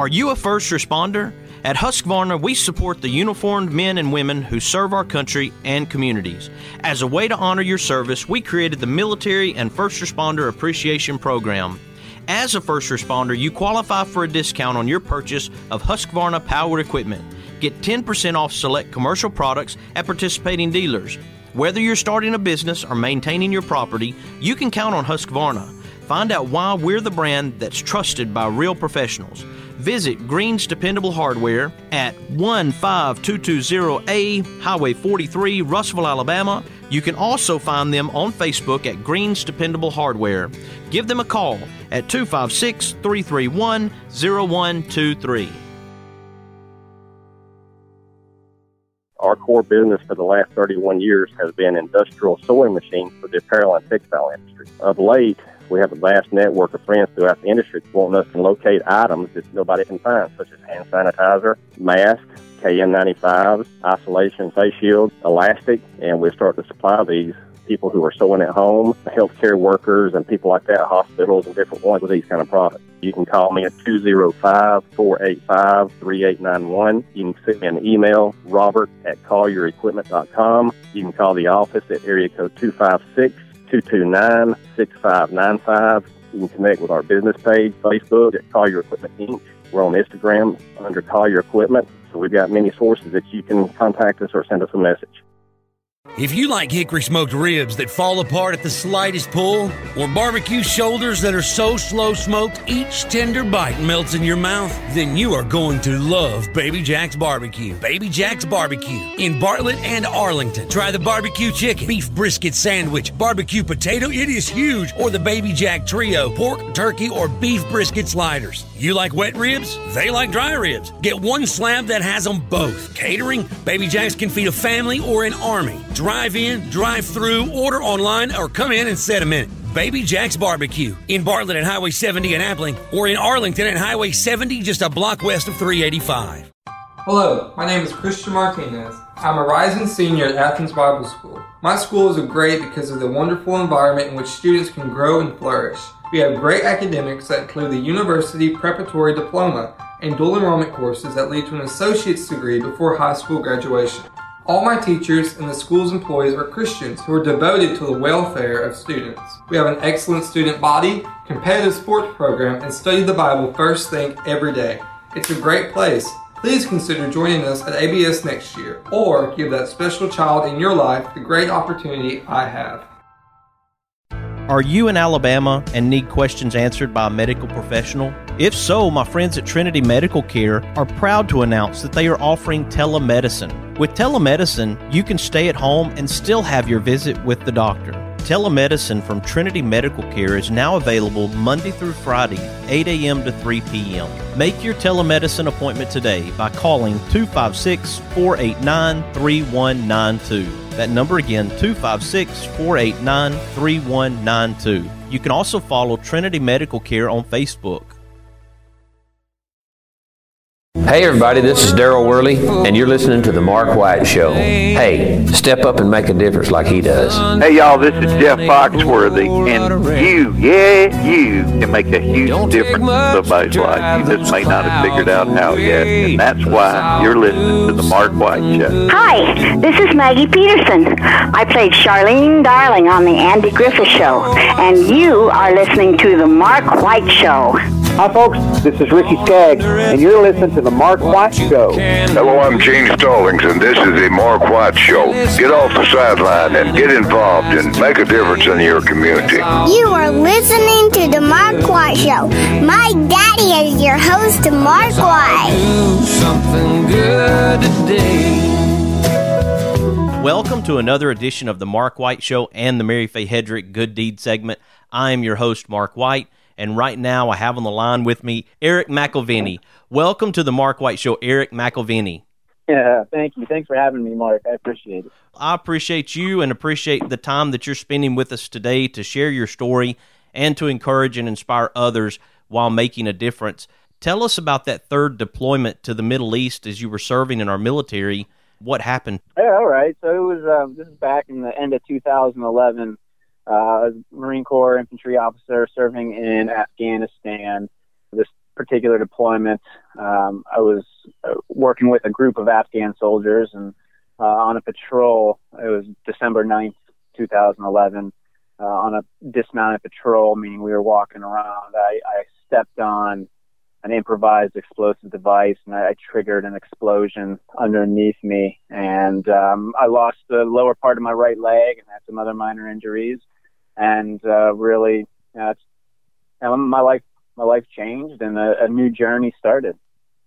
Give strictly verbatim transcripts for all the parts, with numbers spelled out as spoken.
Are you a first responder? At Husqvarna, we support the uniformed men and women who serve our country and communities. As a way to honor your service, we created the Military and First Responder Appreciation Program. As a first responder, you qualify for a discount on your purchase of Husqvarna power equipment. Get ten percent off select commercial products at participating dealers. Whether you're starting a business or maintaining your property, you can count on Husqvarna. Find out why we're the brand that's trusted by real professionals. Visit Green's Dependable Hardware at one five two two zero A Highway forty-three, Russellville, Alabama. You can also find them on Facebook at Green's Dependable Hardware. Give them a call at two five six, three three one, zero one two three. Our core business for the last thirty-one years has been industrial sewing machines for the apparel and textile industry. Of late, we have a vast network of friends throughout the industry wanting us to locate items that nobody can find, such as hand sanitizer, masks, K N ninety-fives, isolation face shields, elastic, and we start to supply these people who are sewing at home, healthcare workers, and people like that, hospitals and different ones with these kind of products. You can call me at two oh five, four eight five, three eight nine one. You can send me an email, robert at collier equipment dot com. You can call the office at area code two five six, two two nine, six five nine five. You can connect with our business page, Facebook at Collier Equipment Incorporated. We're on Instagram under Collier Equipment. So we've got many sources that you can contact us or send us a message. If you like hickory smoked ribs that fall apart at the slightest pull, or barbecue shoulders that are so slow smoked each tender bite melts in your mouth, then you are going to love Baby Jack's Barbecue. Baby Jack's Barbecue in Bartlett and Arlington. Try the barbecue chicken, beef brisket sandwich, barbecue potato, it is huge, or the Baby Jack Trio, pork, turkey, or beef brisket sliders. You like wet ribs? They like dry ribs. Get one slab that has them both. Catering? Baby Jack's can feed a family or an army. Drive in, drive through, order online, or come in and set a minute. Baby Jack's Barbecue in Bartlett at Highway seventy in Appling, or in Arlington at Highway seventy, just a block west of three eighty-five. Hello, my name is Christian Martinez. I'm a rising senior at Athens Bible School. My school is great because of the wonderful environment in which students can grow and flourish. We have great academics that include the University Preparatory Diploma and dual enrollment courses that lead to an associate's degree before high school graduation. All my teachers and the school's employees are Christians who are devoted to the welfare of students. We have an excellent student body, competitive sports program, and study the Bible first thing every day. It's a great place. Please consider joining us at A B S next year, or give that special child in your life the great opportunity I have. Are you in Alabama and need questions answered by a medical professional? If so, my friends at Trinity Medical Care are proud to announce that they are offering telemedicine. With telemedicine, you can stay at home and still have your visit with the doctor. Telemedicine from Trinity Medical Care is now available Monday through Friday, eight a.m. to three p.m. Make your telemedicine appointment today by calling two five six, four eight nine, three one nine two. That number again, two five six, four eight nine, three one nine two. You can also follow Trinity Medical Care on Facebook. Hey everybody, this is Daryl Worley, and you're listening to The Mark White Show. Hey, step up and make a difference like he does. Hey y'all, this is Jeff Foxworthy, and you, yeah, you can make a huge difference in somebody's life. You just may not have figured out how yet, and that's why you're listening to The Mark White Show. Hi, this is Maggie Peterson. I played Charlene Darling on The Andy Griffith Show, and you are listening to The Mark White Show. Hi folks, this is Ricky Skaggs, and you're listening to The Mark White Show. Hello, I'm Gene Stallings, and this is The Mark White Show. Get off the sideline and get involved and make a difference in your community. You are listening to The Mark White Show. My daddy is your host, Mark White. Do something good today. Welcome to another edition of The Mark White Show and the Mary Faye Hedrick Good Deed segment. I am your host, Mark White. And right now, I have on the line with me Eric McElveny. Welcome to the Mark White Show, Eric McElveny. Yeah, thank you. Thanks for having me, Mark. I appreciate it. I appreciate you and appreciate the time that you're spending with us today to share your story and to encourage and inspire others while making a difference. Tell us about that third deployment to the Middle East as you were serving in our military. What happened? Yeah, all right. So it was um, this is back in the end of two thousand eleven. Uh, I was a Marine Corps infantry officer serving in Afghanistan. This particular deployment, um, I was uh, working with a group of Afghan soldiers, and uh, on a patrol. It was December ninth, two thousand eleven. Uh, on a dismounted patrol, meaning we were walking around. I, I stepped on an improvised explosive device, and I, I triggered an explosion underneath me, and um, I lost the lower part of my right leg and had some other minor injuries. And uh, really, you know, it's, you know, my life, my life changed, and a, a new journey started.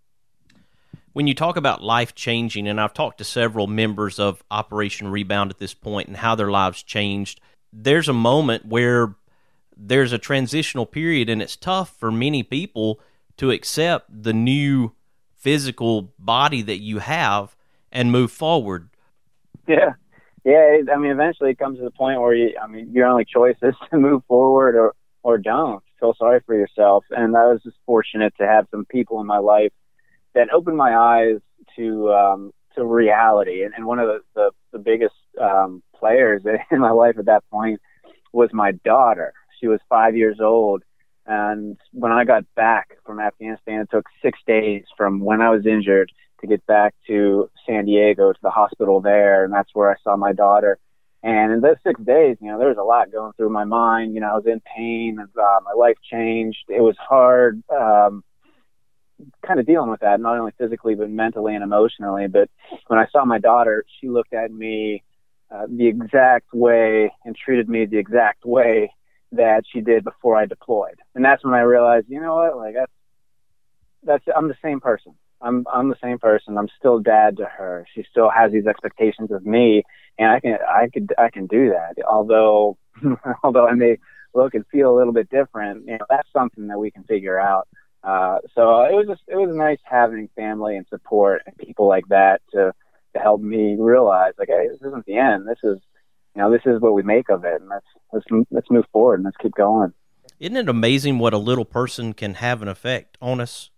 When you talk about life changing, and I've talked to several members of Operation Rebound at this point and how their lives changed, there's a moment where there's a transitional period, and it's tough for many people to accept the new physical body that you have and move forward. Yeah. Yeah. I mean, eventually it comes to the point where you, I mean, your only choice is to move forward or, or don't. Feel sorry for yourself. And I was just fortunate to have some people in my life that opened my eyes to, um, to reality. And, and one of the, the, the biggest, um, players in my life at that point was my daughter. She was five years old. And when I got back from Afghanistan, it took six days from when I was injured to get back to San Diego, to the hospital there. And that's where I saw my daughter. And in those six days, you know, there was a lot going through my mind. You know, I was in pain. And, uh, my life changed. It was hard, um, kind of dealing with that, not only physically, but mentally and emotionally. But when I saw my daughter, she looked at me uh, the exact way and treated me the exact way that she did before I deployed. And that's when I realized, you know what, like that's, that's, I'm the same person. I'm, I'm the same person. I'm still dad to her. She still has these expectations of me, and I can, I could, I can do that. Although, although I may look and feel a little bit different, you know, that's something that we can figure out. Uh, so it was just, it was nice having family and support and people like that to, to help me realize, like, hey, this isn't the end. This is, you know, this is what we make of it, and let's let's let's move forward and let's keep going. Isn't it amazing what a little person can have an effect on us?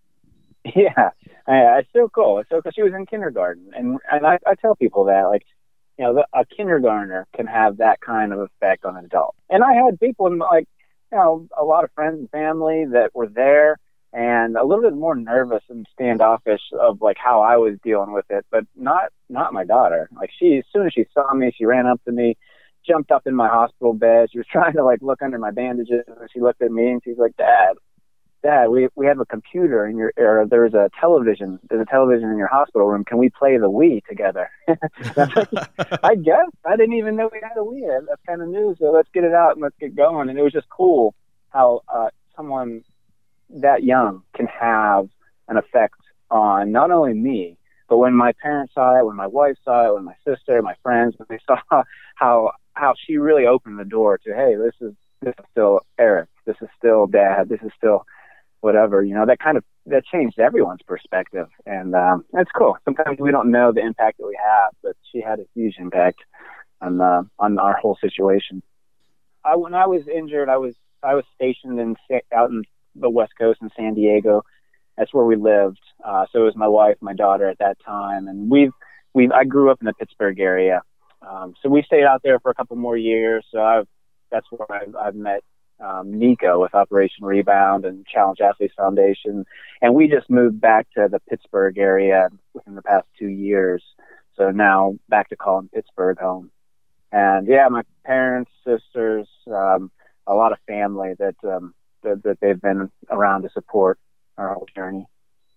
Yeah, I, it's so cool. It's so cool. She was in kindergarten, and and I, I tell people that, like, you know, the, a kindergartner can have that kind of effect on an adult. And I had people in, like, you know, a lot of friends and family that were there, and a little bit more nervous and standoffish of like how I was dealing with it, but not, not my daughter. Like she, as soon as she saw me, she ran up to me, jumped up in my hospital bed. She was trying to like look under my bandages, and she looked at me and she's like, Dad, Dad, we, we have a computer in your, or there's a television, there's a television in your hospital room. Can we play the Wii together? I guess I didn't even know we had a Wii. That's kind of new. So let's get it out and let's get going. And it was just cool how, uh, someone that young can have an effect on not only me, but when my parents saw it, when my wife saw it, when my sister, my friends, when they saw how how she really opened the door to, hey, this is this is still Eric, this is still Dad, this is still whatever, you know, that kind of that changed everyone's perspective, and um, it's cool. Sometimes we don't know the impact that we have, but she had a huge impact on uh, on our whole situation. I, when I was injured, I was I was stationed in out in the West Coast in San Diego. That's where we lived. Uh, so it was my wife, my daughter at that time. And we've, we I grew up in the Pittsburgh area. Um, so we stayed out there for a couple more years. So I've, that's where I've, I've met um, Nico with Operation Rebound and Challenge Athletes Foundation. And we just moved back to the Pittsburgh area within the past two years. So now back to calling Pittsburgh home. And yeah, my parents, sisters, um, a lot of family that, um, that, that they've been around to support our whole journey.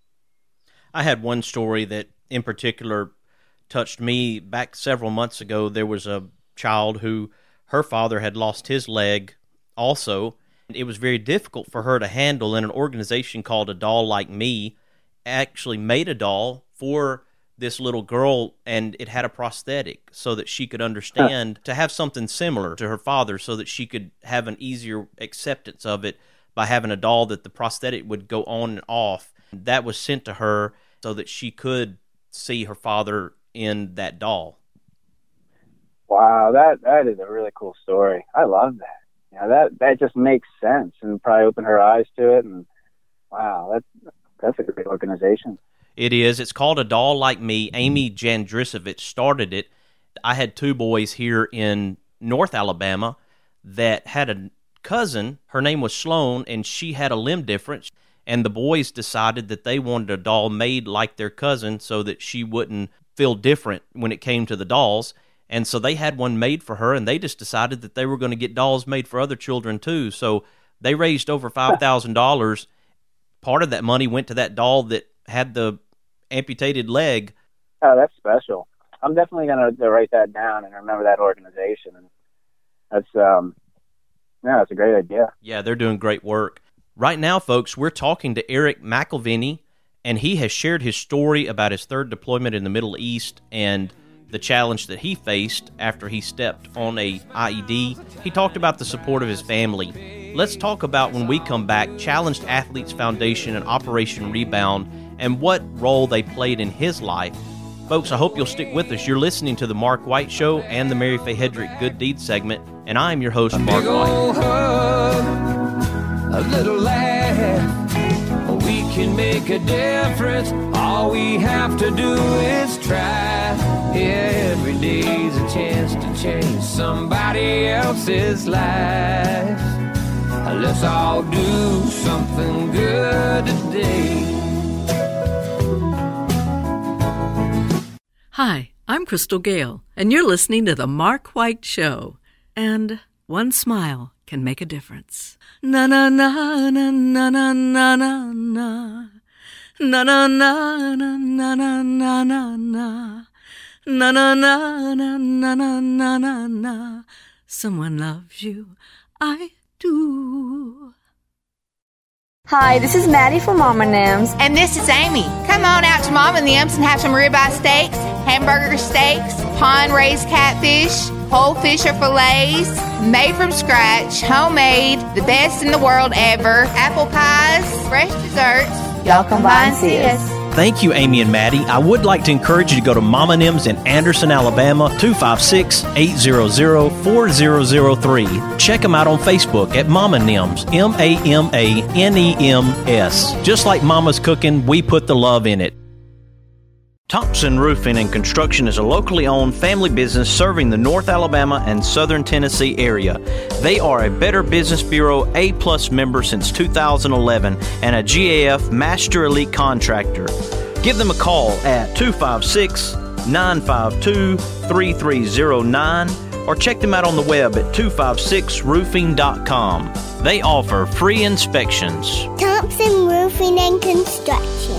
I had one story that in particular touched me. Back several months ago, there was a child who her father had lost his leg also. It was very difficult for her to handle, and an organization called A Doll Like Me actually made a doll for this little girl, and it had a prosthetic so that she could understand huh. to have something similar to her father, so that she could have an easier acceptance of it by having a doll that the prosthetic would go on and off. That was sent to her so that she could see her father in that doll. Wow, that that is a really cool story. I love that. Yeah, that that just makes sense, and probably opened her eyes to it. And wow, that's that's a great organization. It is. It's called A Doll Like Me. Amy Jandrisovich started it. I had two boys here in North Alabama that had a cousin. Her name was Sloan, and she had a limb difference. and the boys decided that they wanted a doll made like their cousin so that she wouldn't feel different when it came to the dolls. And so they had one made for her, and they just decided that they were going to get dolls made for other children too. So they raised over five thousand dollars. Part of that money went to that doll that had the amputated leg. Oh, that's special. I'm definitely going to write that down and remember that organization. And that's, um, yeah, that's a great idea. Yeah, they're doing great work. Right now, folks, we're talking to Eric McElveny, and he has shared his story about his third deployment in the Middle East and the challenge that he faced after he stepped on a I E D. He talked about the support of his family. Let's talk about, when we come back, Challenged Athletes Foundation and Operation Rebound and what role they played in his life. Folks, I hope you'll stick with us. You're listening to The Mark White Show and the Mary Faye Hedrick Good Deeds segment, and I'm your host, Mark White. Hug, a little laugh, we can make a difference. All we have to do is try. Yeah, every day's a chance to change somebody else's life. Let's all do something good today. Hi, I'm Crystal Gale, and you're listening to The Mark White Show. And one smile can make a difference. Na na na na na na na na na. Na na na na na na na na na. Na na na na na na na na na. Someone loves you, I do. Hi, this is Maddie from Mama Nims. And this is Amy. Come on out to Mama Nims and have some ribeye steaks, hamburger steaks, pond-raised catfish, whole fish or fillets, made from scratch, homemade, the best in the world ever, apple pies, fresh desserts. Y'all come by and see us. Thank you, Amy and Maddie. I would like to encourage you to go to Mama Nims in Anderson, Alabama, two five six, eight hundred, four zero zero three. Check them out on Facebook at Mama Nims, M A M A N E M S. Just like Mama's cooking, we put the love in it. Thompson Roofing and Construction is a locally owned family business serving the North Alabama and Southern Tennessee area. They are a Better Business Bureau A-plus member since two thousand eleven and a G A F Master Elite Contractor. Give them a call at two five six, nine five two, three three zero nine or check them out on the web at two five six roofing dot com. They offer free inspections. Thompson Roofing and Construction.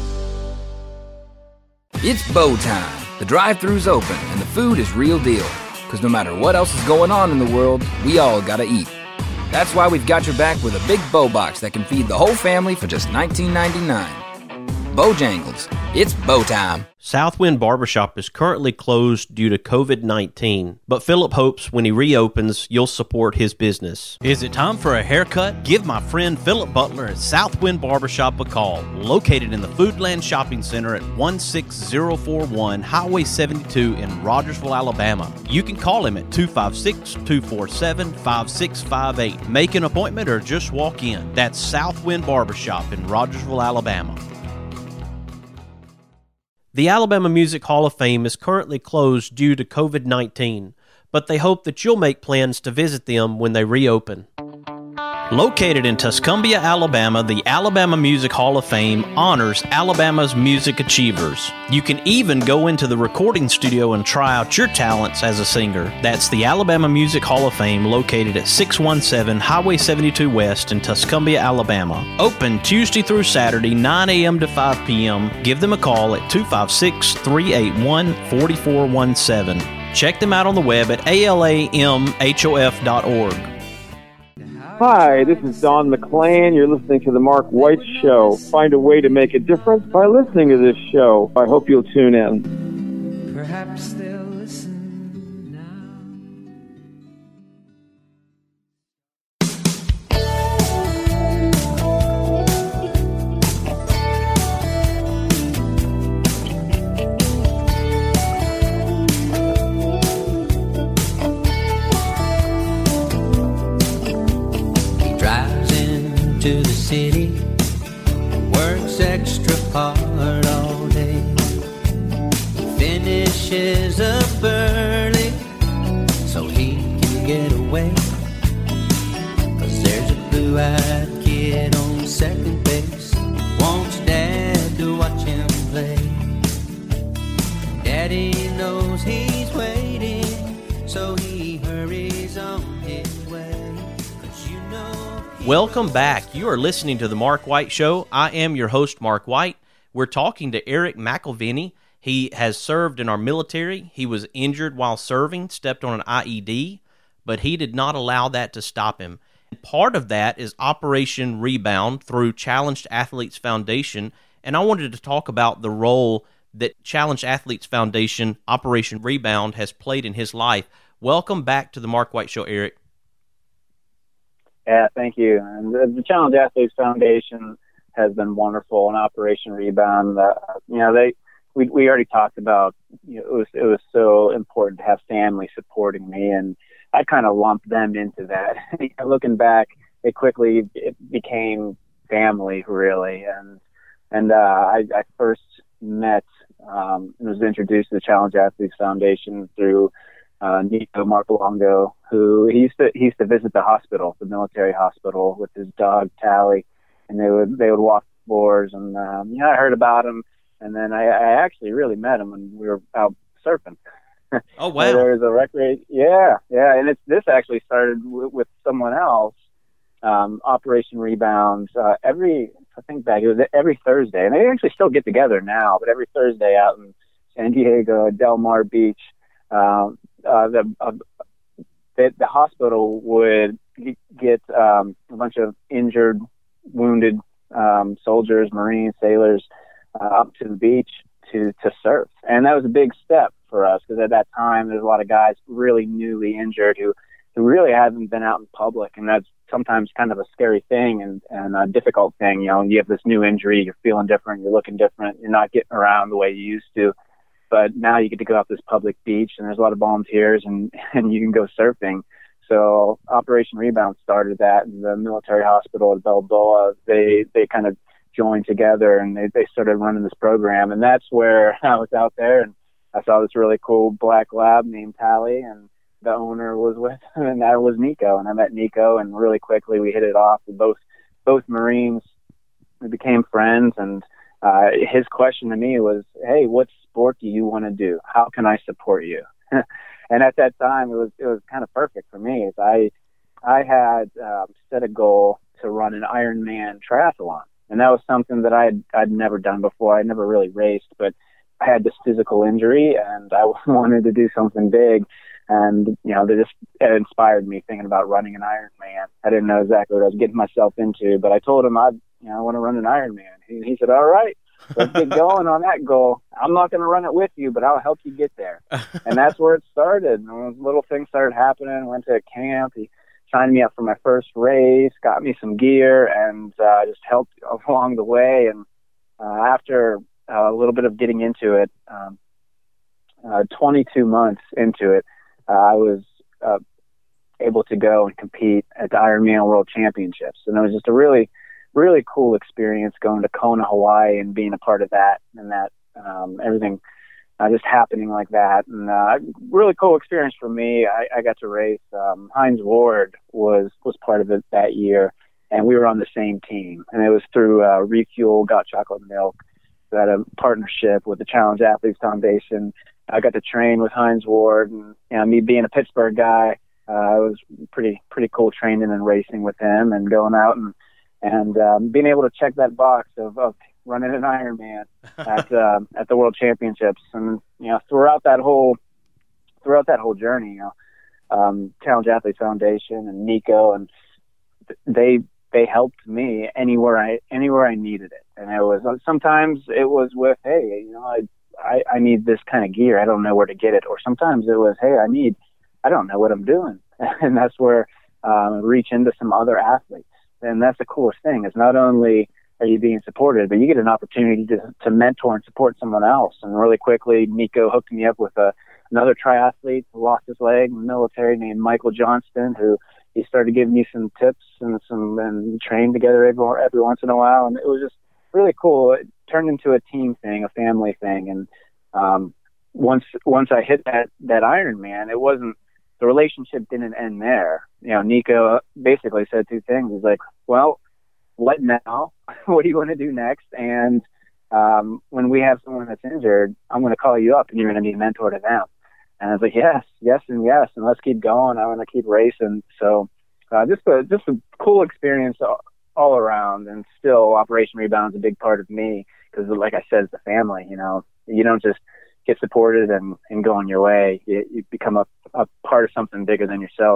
It's bow time. The drive-thru's open and the food is real deal. Because no matter what else is going on in the world, we all gotta eat. That's why we've got your back with a big bow box that can feed the whole family for just nineteen ninety-nine. Bojangles, it's bow time. Southwind Barbershop is currently closed due to covid nineteen, but Philip hopes when he reopens, you'll support his business. Is it time for a haircut? Give my friend Philip Butler at Southwind Barbershop a call. Located in the Foodland Shopping Center at one six zero four one Highway seventy-two in Rogersville, Alabama. You can call him at two five six, two four seven, five six five eight. Make an appointment or just walk in. That's Southwind Barbershop in Rogersville, Alabama. The Alabama Music Hall of Fame is currently closed due to covid nineteen, but they hope that you'll make plans to visit them when they reopen. Located in Tuscumbia, Alabama, the Alabama Music Hall of Fame honors Alabama's music achievers. You can even go into the recording studio and try out your talents as a singer. That's the Alabama Music Hall of Fame, located at six one seven Highway seventy-two West in Tuscumbia, Alabama. Open Tuesday through Saturday, nine a.m. to five p.m. Give them a call at two five six, three eight one, four four one seven. Check them out on the web at A L A M H O F dot org. Hi, this is Don McClain. You're listening to The Mark White Show. Find a way to make a difference by listening to this show. I hope you'll tune in. Perhaps they'll listen. To the city, works extra hard all day, finishes up early so he can get away, 'cause there's a blue-eyed kid on second base wants Dad to watch him play. Daddy knows he's waiting, so he hurries on his way. 'Cause you know Welcome back. You are listening to The Mark White Show. I am your host, Mark White. We're talking to Eric McElveny. He has served in our military. He was injured while serving, stepped on an I E D, but he did not allow that to stop him. Part of that is Operation Rebound through Challenged Athletes Foundation, and I wanted to talk about the role that Challenged Athletes Foundation, Operation Rebound, has played in his life. Welcome back to the Mark White Show, Eric. Yeah, thank you. And the, the Challenged Athletes Foundation has been wonderful, and Operation Rebound, uh, you know, they we we already talked about, you know, it was it was so important to have family supporting me, and I kind of lumped them into that. Looking back, it quickly it became family, really, and and uh, I, I first met um, and was introduced to the Challenged Athletes Foundation through uh, Nico Marcolongo, who he used to he used to visit the hospital, the military hospital, with his dog Tally, and they would they would walk the floors, and um, yeah, I heard about him, and then I, I actually really met him when we were out surfing. Oh wow! There was a recreation, yeah, yeah, and it's this actually started w- with someone else. Um, Operation Rebound. Uh, every I think back, it was every Thursday, and they actually still get together now. But every Thursday out in San Diego, Del Mar Beach, um, uh, the, uh, the the hospital would get um, a bunch of injured, wounded um, soldiers, Marines, sailors uh, up to the beach to to surf, and that was a big step for us, because at that time there's a lot of guys really newly injured who, who really haven't been out in public, and that's sometimes kind of a scary thing and, and a difficult thing. You know, you have this new injury, you're feeling different, you're looking different, you're not getting around the way you used to, but now you get to go out this public beach, and there's a lot of volunteers, and, and you can go surfing. So Operation Rebound started that, and the military hospital at Balboa, they, they kind of joined together, and they, they started running this program, and that's where I was out there, and I saw this really cool black lab named Tally, and the owner was with him, and that was Nico. And I met Nico, and really quickly we hit it off. We both, both Marines, we became friends, and uh, his question to me was, hey, what sport do you want to do? How can I support you? And at that time, it was it was kind of perfect for me. Is I I had um, set a goal to run an Ironman triathlon, and that was something that I had I'd never done before. I never really raced, but I had this physical injury, and I wanted to do something big. And, you know, they just it inspired me thinking about running an Ironman. I didn't know exactly what I was getting myself into, but I told him I, you know, I want to run an Ironman. He, he said, all right, let's get going on that goal. I'm not going to run it with you, but I'll help you get there. And that's where it started. And little things started happening. Went to a camp. He signed me up for my first race, got me some gear, and uh, just helped along the way. And uh, after Uh, a little bit of getting into it, um, uh, twenty-two months into it, uh, I was uh, able to go and compete at the Ironman World Championships. And it was just a really, really cool experience going to Kona, Hawaii, and being a part of that, and that um, everything uh, just happening like that. And uh, really cool experience for me. I, I got to race. Um, Hines Ward was, was part of it that year, and we were on the same team. And it was through uh, Refuel, Got Chocolate Milk, had a partnership with the Challenged Athletes Foundation. I got to train with Hines Ward, and you know, me being a Pittsburgh guy, uh, it was pretty pretty cool training and racing with him, and going out and and um, being able to check that box of, of running an Ironman at uh, at the World Championships. And you know, throughout that whole throughout that whole journey, you know, um, Challenged Athletes Foundation and Nico, and they they helped me anywhere I anywhere I needed it. And it was sometimes it was with, hey, you know, I, I I need this kind of gear. I don't know where to get it. Or sometimes it was, hey, I need, I don't know what I'm doing. And that's where um, reach into some other athletes. And that's the coolest thing, is not only are you being supported, but you get an opportunity to, to mentor and support someone else. And really quickly, Nico hooked me up with a, another triathlete who lost his leg in the military named Michael Johnston, who he started giving me some tips and some and trained together every, every once in a while. And it was just really cool. It turned into a team thing, a family thing. And um, once once I hit that, that Ironman, it wasn't, the relationship didn't end there. You know, Nico basically said two things. He's like, well, what now? What do you want to do next? And um, when we have someone that's injured, I'm going to call you up and you're going to be a mentor to them. And I was like, yes, yes, and yes, and let's keep going. I want to keep racing. So uh, just a just a cool experience all, all around. And still, Operation Rebound is a big part of me because, like I said, it's the family. You know, you don't just get supported and, and go on your way. You, you become a, a part of something bigger than yourself.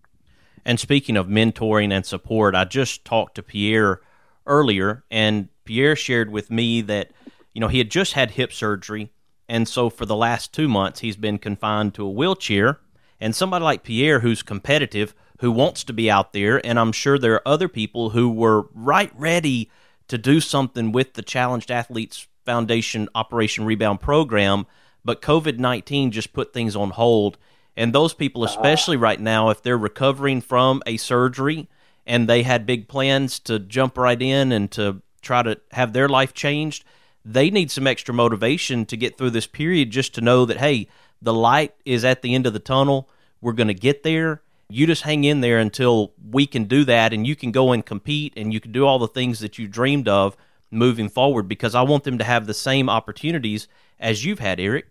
And speaking of mentoring and support, I just talked to Pierre earlier, and Pierre shared with me that, you know, he had just had hip surgery, and so for the last two months he's been confined to a wheelchair. And somebody like Pierre, who's competitive, who wants to be out there, and I'm sure there are other people who were right ready to do something with the Challenged Athletes Foundation Operation Rebound program, but COVID nineteen just put things on hold. And those people, especially right now, if they're recovering from a surgery and they had big plans to jump right in and to try to have their life changed, they need some extra motivation to get through this period, just to know that, hey, the light is at the end of the tunnel. We're going to get there. You just hang in there until we can do that, and you can go and compete, and you can do all the things that you dreamed of moving forward, because I want them to have the same opportunities as you've had, Eric.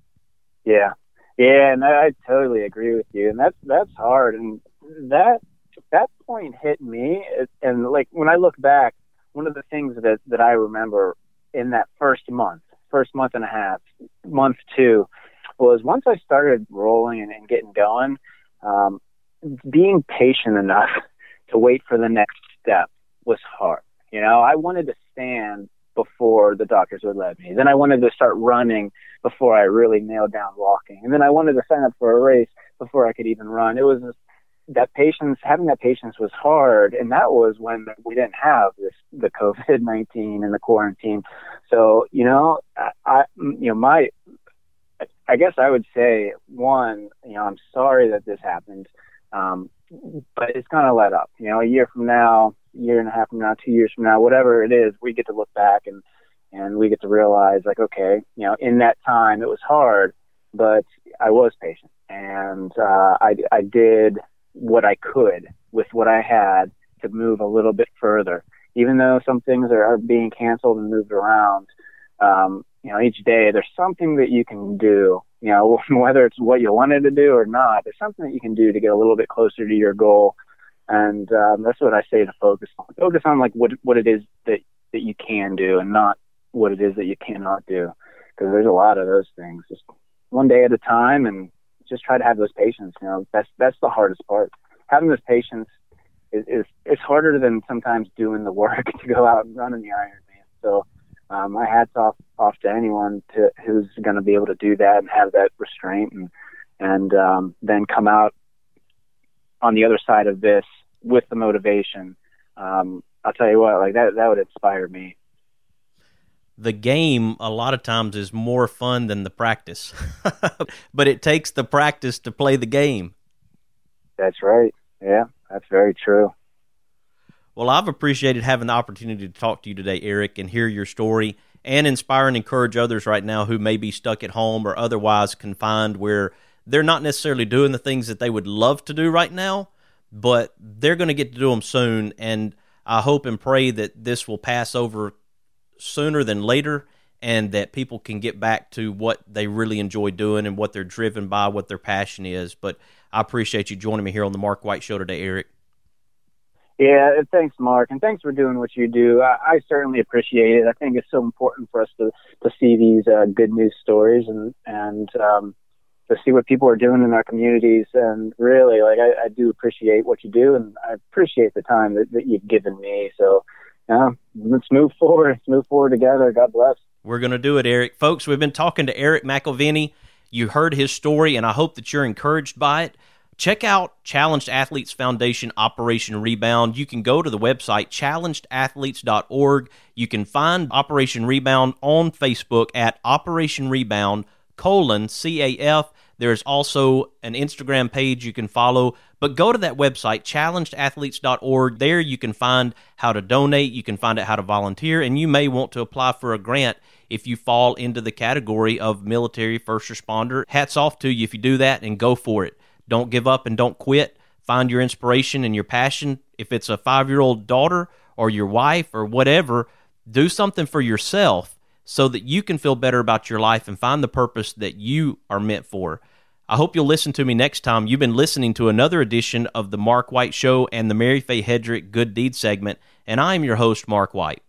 Yeah. Yeah, and I totally agree with you, and that's that's hard, and that that point hit me, and like when I look back, one of the things that that I remember in that first month, first month and a half, month two, was once I started rolling and, and getting going, um, being patient enough to wait for the next step was hard. You know, I wanted to stand before the doctors would let me. Then I wanted to start running before I really nailed down walking. And then I wanted to sign up for a race before I could even run. It was just, that patience, having that patience was hard. And that was when we didn't have this, the COVID nineteen and the quarantine. So, you know, I, I you know, my, I guess I would say, one, you know, I'm sorry that this happened. Um, but it's going to let up, you know, a year from now, year and a half from now, two years from now, whatever it is, we get to look back and, and we get to realize, like, okay, you know, in that time it was hard, but I was patient, and uh, I, I did what I could with what I had to move a little bit further, even though some things are, are being canceled and moved around. Um, you know, each day there's something that you can do, you know, whether it's what you wanted to do or not, there's something that you can do to get a little bit closer to your goal. And um, that's what I say to focus on. Focus on like what what it is that, that you can do, and not what it is that you cannot do. Because there's a lot of those things. Just one day at a time, and just try to have those patience. You know, that's that's the hardest part. Having this patience is, is it's harder than sometimes doing the work to go out and run in the Ironman. So um, my hats off off to anyone to, who's going to be able to do that and have that restraint, and and um, then come out on the other side of this with the motivation. Um, I'll tell you what, like that, that would inspire me. The game a lot of times is more fun than the practice, but it takes the practice to play the game. That's right. Yeah, that's very true. Well, I've appreciated having the opportunity to talk to you today, Eric, and hear your story, and inspire and encourage others right now who may be stuck at home or otherwise confined, where they're not necessarily doing the things that they would love to do right now, but they're going to get to do them soon. And I hope and pray that this will pass over sooner than later, and that people can get back to what they really enjoy doing and what they're driven by, what their passion is. But I appreciate you joining me here on the Mark White Show today, Eric. Yeah, thanks, Mark, and thanks for doing what you do. I, I certainly appreciate it. I think it's so important for us to, to see these uh, good news stories and, and um, to see what people are doing in our communities. And really, like, I, I do appreciate what you do, and I appreciate the time that, that you've given me. So, yeah, let's move forward. Let's move forward together. God bless. We're going to do it, Eric. Folks, we've been talking to Eric McElveny. You heard his story, and I hope that you're encouraged by it. Check out Challenged Athletes Foundation Operation Rebound. You can go to the website, challenged athletes dot org. You can find Operation Rebound on Facebook at Operation Rebound, colon, C A F. There's also an Instagram page you can follow. But go to that website, challenged athletes dot org. There you can find how to donate. You can find out how to volunteer. And you may want to apply for a grant if you fall into the category of military first responder. Hats off to you if you do that, and go for it. Don't give up and don't quit. Find your inspiration and your passion. If it's a five-year-old daughter or your wife or whatever. Do something for yourself so that you can feel better about your life and find the purpose that you are meant for. I hope you'll listen to me next time. You've been listening to another edition of the Mark White Show and the Mary Faye Hedrick Good Deed segment, and I'm your host, Mark White.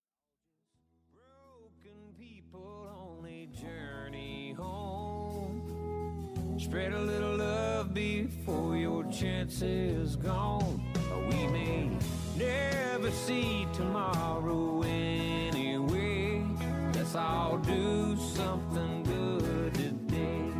Spread a little love before your chance is gone. We may never see tomorrow anyway. Let's all do something good today.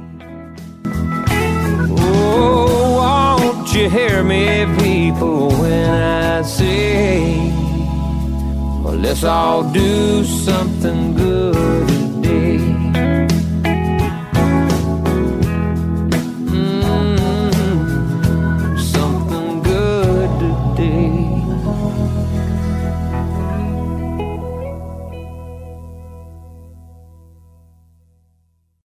Oh, won't you hear me, people, when I say, well, let's all do something good